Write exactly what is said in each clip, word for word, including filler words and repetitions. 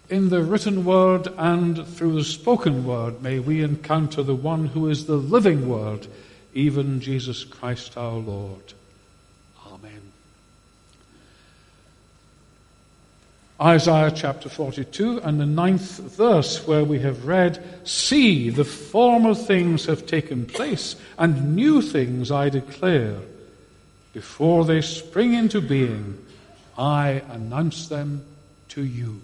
In the written word and through the spoken word, may we encounter the one who is the living word, even Jesus Christ our Lord. Amen. Isaiah chapter forty-two and the ninth verse, where we have read, "See, the former things have taken place, and new things I declare. Before they spring into being, I announce them to you."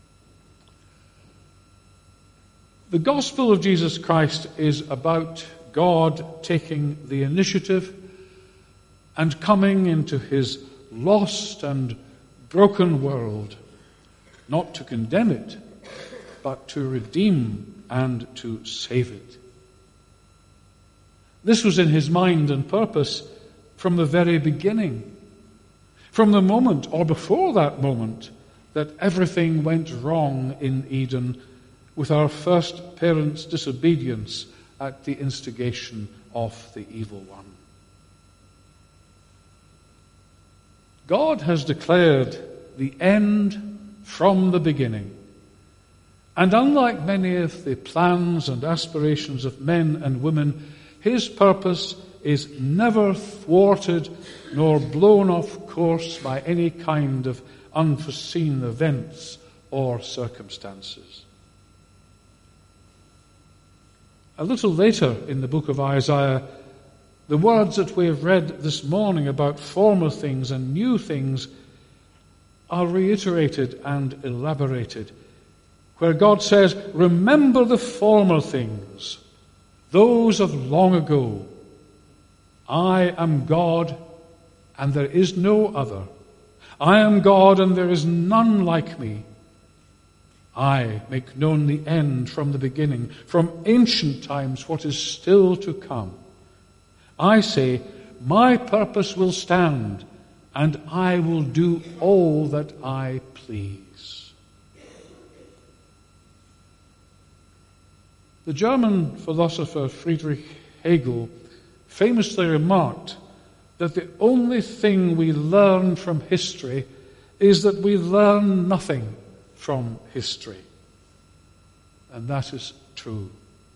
The gospel of Jesus Christ is about God taking the initiative and coming into his lost and broken world, not to condemn it, but to redeem and to save it. This was in his mind and purpose from the very beginning, from the moment, or before that moment, that everything went wrong in Eden with our first parents' disobedience at the instigation of the evil one. God has declared the end from the beginning. And unlike many of the plans and aspirations of men and women, his purpose is never thwarted nor blown off course by any kind of unforeseen events or circumstances. A little later in the book of Isaiah, the words that we have read this morning about former things and new things are reiterated and elaborated, where God says, "Remember the former things, those of long ago. I am God, and there is no other. I am God, and there is none like me. I make known the end from the beginning, from ancient times what is still to come. I say, my purpose will stand, and I will do all that I please." The German philosopher Friedrich Hegel famously remarked that the only thing we learn from history is that we learn nothing from history. And that is true.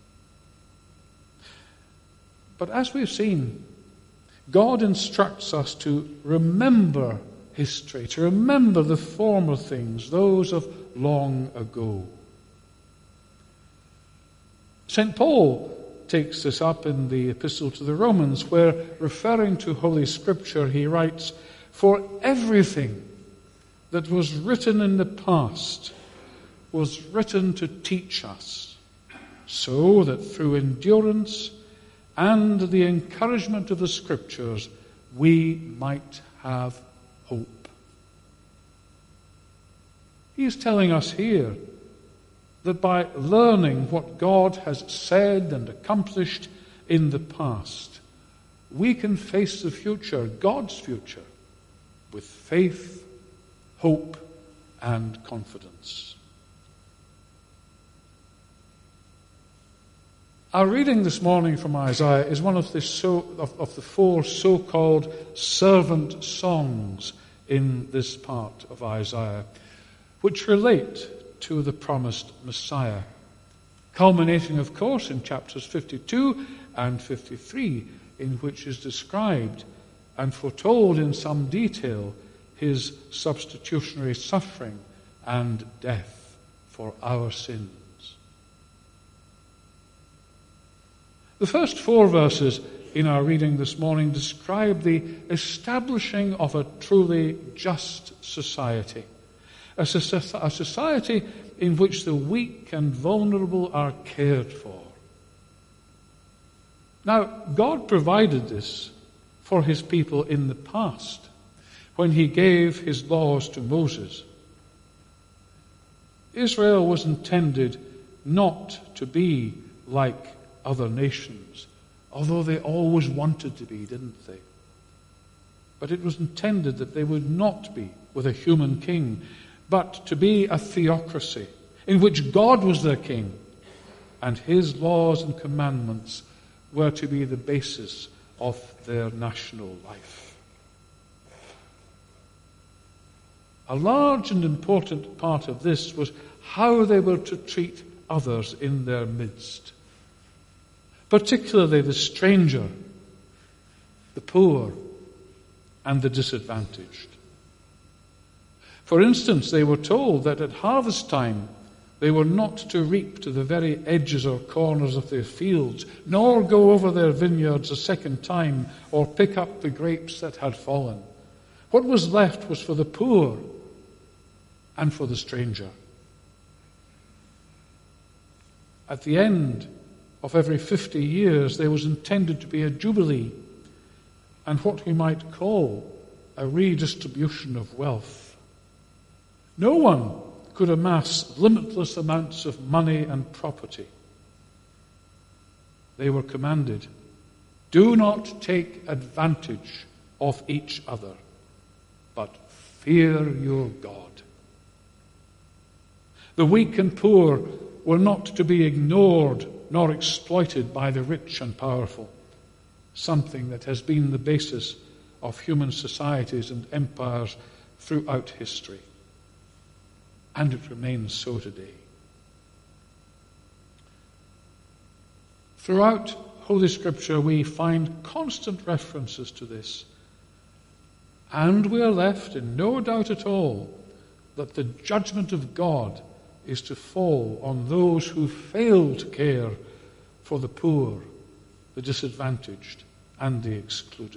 But as we've seen, God instructs us to remember history, to remember the former things, those of long ago. Saint Paul takes this up in the Epistle to the Romans, where, referring to Holy Scripture, he writes, "For everything that was written in the past was written to teach us, so that through endurance and the encouragement of the Scriptures we might have hope." He is telling us here that by learning what God has said and accomplished in the past, we can face the future, God's future, with faith, hope, and confidence. Our reading this morning from Isaiah is one of the, so, of, of the four so-called servant songs in this part of Isaiah, which relate to the promised Messiah, culminating, of course, in chapters fifty-two and fifty-three, in which is described and foretold in some detail his substitutionary suffering and death for our sins. The first four verses in our reading this morning describe the establishing of a truly just society, a society in which the weak and vulnerable are cared for. Now, God provided this for his people in the past, when he gave his laws to Moses. Israel was intended not to be like other nations, although they always wanted to be, didn't they? But it was intended that they would not be with a human king, but to be a theocracy in which God was their king, and his laws and commandments were to be the basis of their national life. A large and important part of this was how they were to treat others in their midst, particularly the stranger, the poor, and the disadvantaged. For instance, they were told that at harvest time they were not to reap to the very edges or corners of their fields, nor go over their vineyards a second time, or pick up the grapes that had fallen. What was left was for the poor and for the stranger. At the end of every fifty years, there was intended to be a jubilee, and what we might call a redistribution of wealth. No one could amass limitless amounts of money and property. They were commanded, do not take advantage of each other, but fear your God. The weak and poor were not to be ignored nor exploited by the rich and powerful, something that has been the basis of human societies and empires throughout history. And it remains so today. Throughout Holy Scripture, we find constant references to this. And we are left in no doubt at all that the judgment of God is to fall on those who fail to care for the poor, the disadvantaged, and the excluded.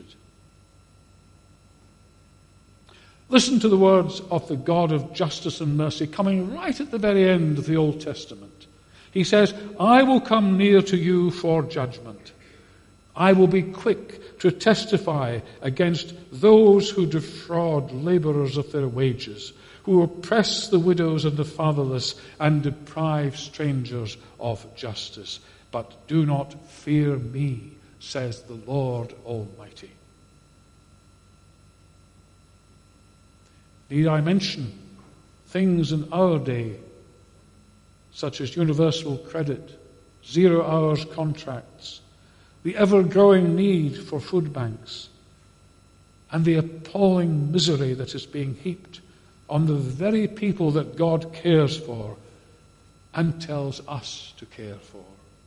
Listen to the words of the God of justice and mercy coming right at the very end of the Old Testament. He says, I will come near to you for judgment. I will be quick to testify against those who defraud laborers of their wages, who oppress the widows and the fatherless, and deprive strangers of justice. But do not fear me, says the Lord Almighty. Need I mention things in our day, such as universal credit, zero hours contracts, the ever-growing need for food banks, and the appalling misery that is being heaped on the very people that God cares for and tells us to care for?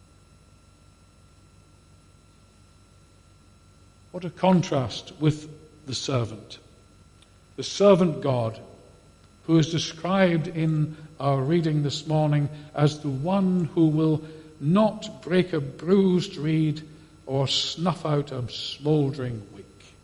What a contrast with the servant. The servant God, who is described in our reading this morning as the one who will not break a bruised reed or snuff out a smouldering wick.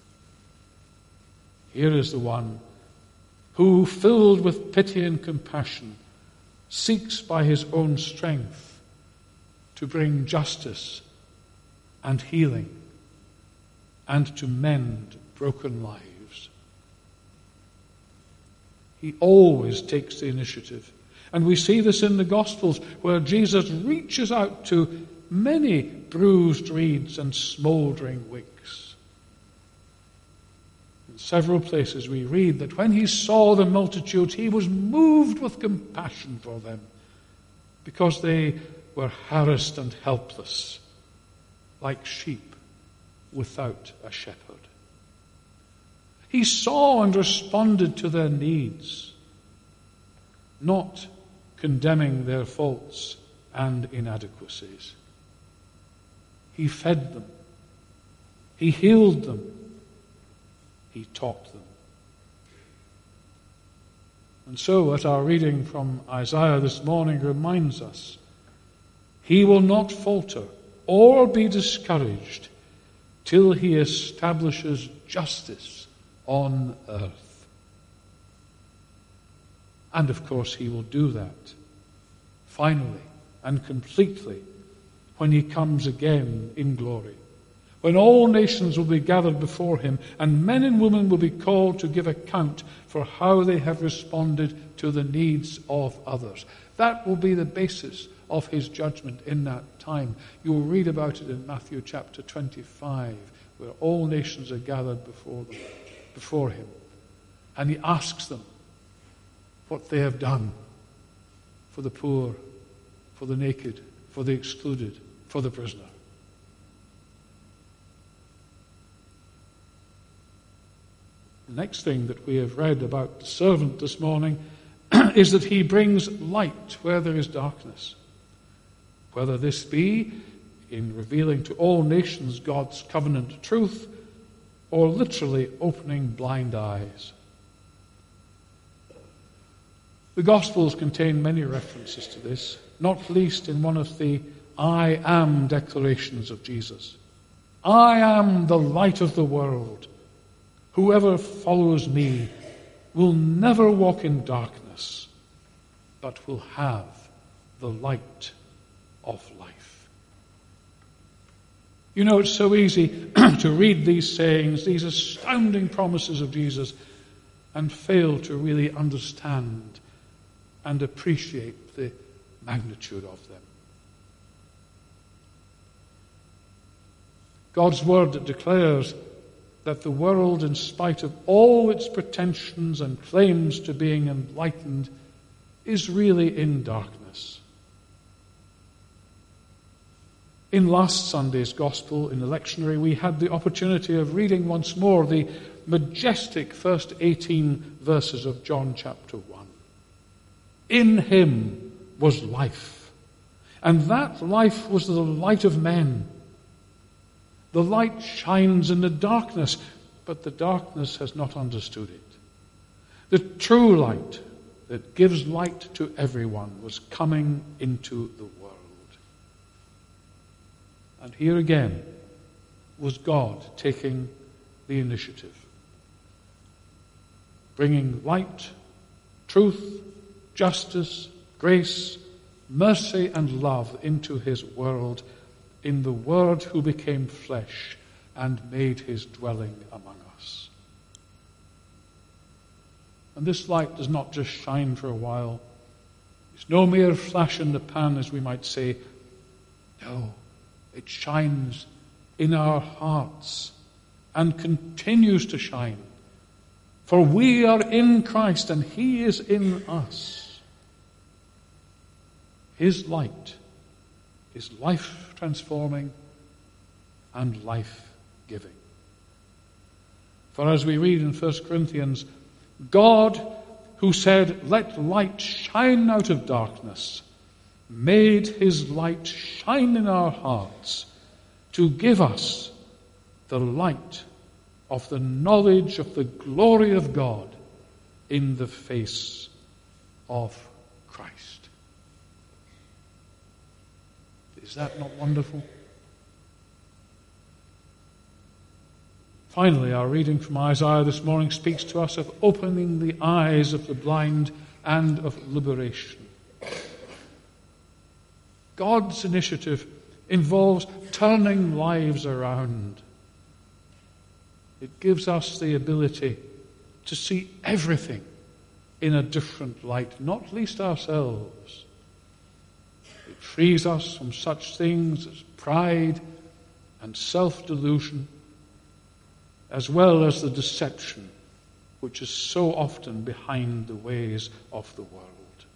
Here is the one who, filled with pity and compassion, seeks by his own strength to bring justice and healing and to mend broken lives. He always takes the initiative. And we see this in the Gospels, where Jesus reaches out to many bruised reeds and smouldering wicks. In several places we read that when he saw the multitudes, he was moved with compassion for them, because they were harassed and helpless, like sheep without a shepherd. He saw and responded to their needs, not condemning their faults and inadequacies. He fed them. He healed them. He taught them. And so, what our reading from Isaiah this morning reminds us, he will not falter or be discouraged till he establishes justice on earth. And of course he will do that finally and completely when he comes again in glory, when all nations will be gathered before him and men and women will be called to give account for how they have responded to the needs of others. That will be the basis of his judgment in that time. You will read about it in Matthew chapter twenty-five, where all nations are gathered before them. before him, and he asks them what they have done for the poor, for the naked, for the excluded, for the prisoner. And next thing that we have read about the servant this morning is that he brings light where there is darkness. Whether this be in revealing to all nations God's covenant truth, or literally opening blind eyes. The Gospels contain many references to this, not least in one of the I am declarations of Jesus. I am the light of the world. Whoever follows me will never walk in darkness, but will have the light of life. You know, it's so easy to read these sayings, these astounding promises of Jesus, and fail to really understand and appreciate the magnitude of them. God's word declares that the world, in spite of all its pretensions and claims to being enlightened, is really in darkness. In last Sunday's Gospel, in the lectionary, we had the opportunity of reading once more the majestic first eighteen verses of John chapter one. In him was life, and that life was the light of men. The light shines in the darkness, but the darkness has not understood it. The true light that gives light to everyone was coming into the world. And here again was God taking the initiative, bringing light, truth, justice, grace, mercy, and love into his world, in the Word who became flesh and made his dwelling among us. And this light does not just shine for a while. It's no mere flash in the pan, as we might say. No, it shines in our hearts and continues to shine. For we are in Christ and he is in us. His light is life-transforming and life-giving. For as we read in First Corinthians, God, who said, "Let light shine out of darkness," made his light shine in our hearts to give us the light of the knowledge of the glory of God in the face of Christ. Is that not wonderful? Finally, our reading from Isaiah this morning speaks to us of opening the eyes of the blind and of liberation. God's initiative involves turning lives around. It gives us the ability to see everything in a different light, not least ourselves. It frees us from such things as pride and self-delusion, as well as the deception which is so often behind the ways of the world.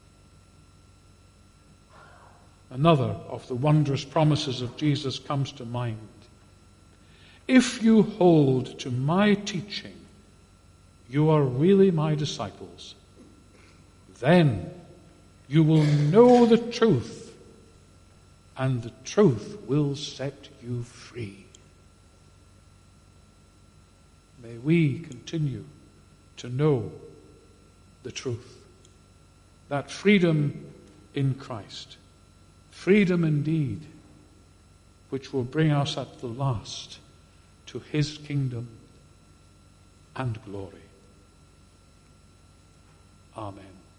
Another of the wondrous promises of Jesus comes to mind. If you hold to my teaching, you are really my disciples. Then you will know the truth, and the truth will set you free. May we continue to know the truth, that freedom in Christ, freedom indeed, which will bring us at the last to his kingdom and glory. Amen.